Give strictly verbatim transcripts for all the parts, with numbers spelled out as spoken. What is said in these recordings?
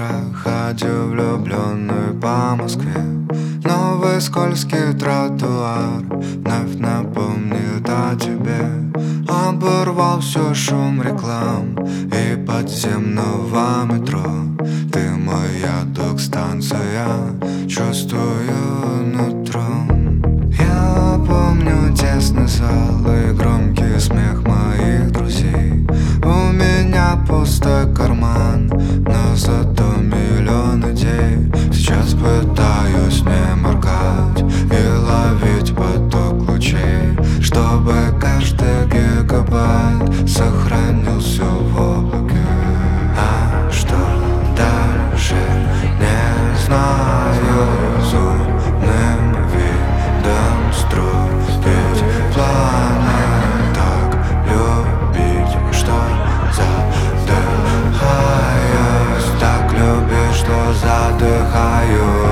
вчера ходил влюбленный по Москве. Новый скользкий тротуар вновь напомнит о тебе. Оборвал все шум реклам и подземного метро. Ты моя док-станция, чувствую нутром. Я помню тесный зал и громкий смех моих друзей. У меня пустой карман, но зато миллион идей. Сейчас пытаюсь не моргать и ловить поток лучей, чтобы каждый гигабайт сохранился в облаке. А что дальше, не знаю. Зумным видом строить планы, так любить, что задыхаюсь, так любить, что задыхаюсь.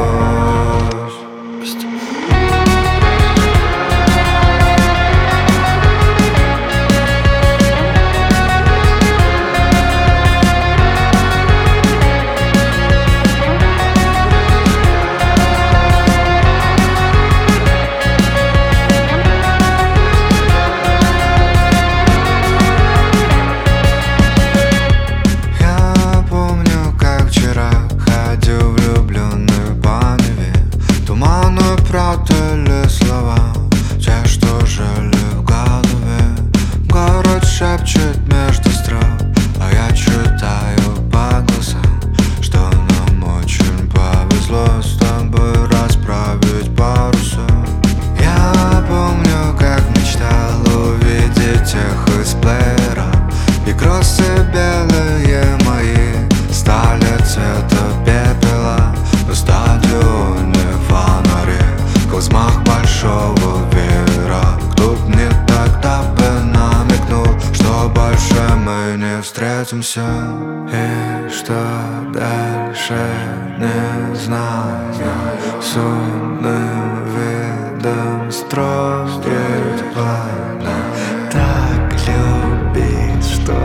Пратали слова, те, что жили в голове. Город шепчет между строк, а я читаю по глазам, что нам очень повезло с тобой расправить паруса. Я помню, как мечтал увидеть тех из плеера, и кроссы белые мои стали цвета пепела. На стадионе фонари, взмах большого веера. Кто б мне тогда бы намекнул, что больше мы не встретимся. И что дальше, не знаю. С умным видом строить планы, так любить, что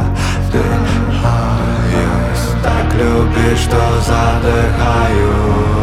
задыхаюсь, так любить, что задыхаюсь.